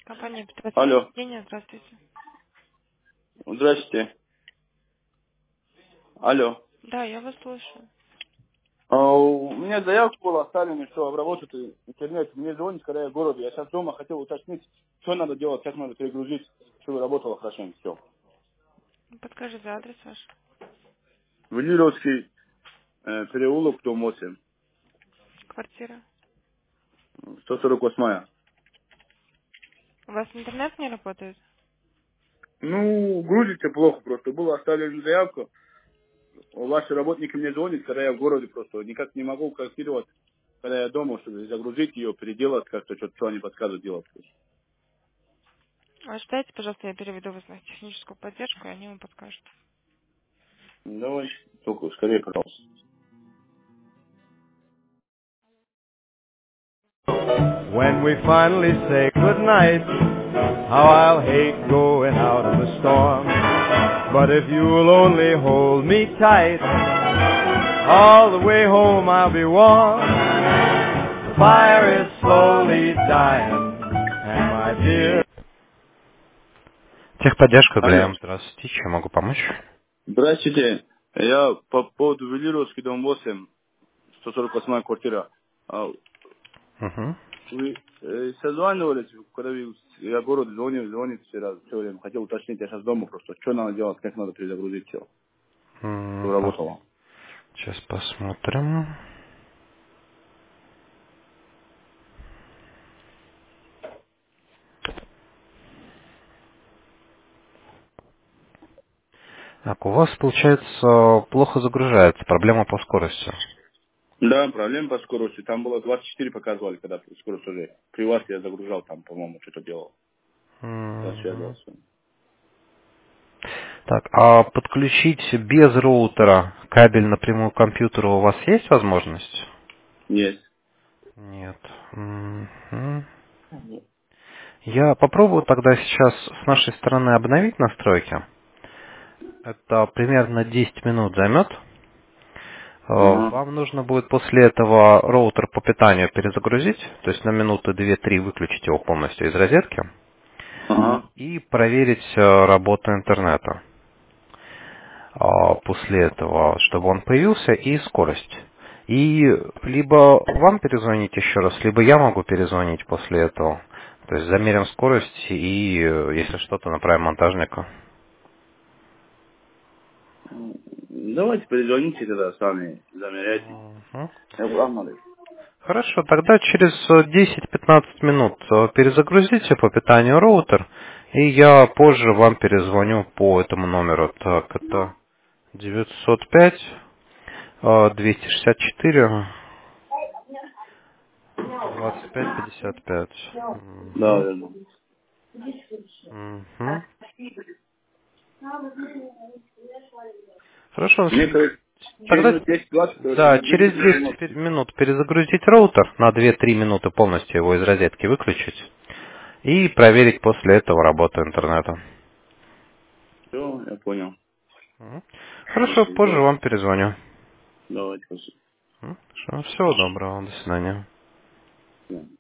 Компания «Петросвет». Алло, Евгения, здравствуйте. здрасте. Алло. Да, я вас слушаю. У меня заявка была оставлена, что обработать интернет. Мне звонит, когда я в городе. Я сейчас дома хотел уточнить, что надо делать, как надо перегрузить, чтобы работало хорошо. Все. Подскажите адрес ваш. Валеровский переулок, дом 8, Квартира. 148. У вас интернет не работает? Ну, грузится плохо просто. Была оставлена заявку. Ваши работники мне звонят, когда я в городе просто. Никак не могу контактировать, когда я дома, чтобы загрузить ее, переделать как-то, что они подсказывают делать. Ждайте, пожалуйста, я переведу вас на техническую поддержку, и они вам подскажут. Давай, только скорее, пожалуйста. When we finally say goodnight, how I'll hate going out in the storm. But if you'll only hold me tight, all the way home I'll be warm. The fire is slowly dying, and my dear... Техподдержка, Алло. Глеб. Здравствуйте, чем могу помочь? Здравствуйте. Я по поводу Велировский, дом 8, 148 квартира. Угу. Вы созванивались, когда я город звонит все время. Хотел уточнить, я сейчас дома просто. Что надо делать, как надо перезагрузить все, чтобы работало. Сейчас посмотрим. Так, у вас, получается, плохо загружается, проблема по скорости. Да, проблема по скорости. Там было 24 показывали, когда скорость уже. При вас я загружал там, по-моему, что-то делал. 25, Мгм. 27. Так, а подключить без роутера кабель напрямую к компьютеру у вас есть возможность? Есть. Нет. Мгм. Я попробую тогда сейчас с нашей стороны обновить настройки. Это примерно 10 минут займет. Ага. Вам нужно будет после этого роутер по питанию перезагрузить, то есть на минуты 2-3 выключить его полностью из розетки Ага. и проверить работу интернета. После этого, чтобы он появился, и скорость. И либо вам перезвонить еще раз, либо я могу перезвонить после этого. То есть замерим скорость и, если что-то, направим монтажника. Давайте перезвоните тогда сами, замеряйте. Мгм. Я правильно. Хорошо, тогда через 10-15 минут перезагрузите по питанию роутер, и я позже вам перезвоню по этому номеру. Так, это 905 264 25-55. Да, Мгм. верно. Мгм. Хорошо. Мне, короче, через Тогда, минут 10-20, короче, да, мне через звоните, я думал, 10 минут перезагрузить роутер, на 2-3 минуты полностью его из розетки выключить и проверить после этого работу интернета. все, я понял. Мгм. Хорошо, Давайте позже сделаем. вам перезвоню. Давайте, спасибо. Хорошо, всего доброго, до свидания. Да.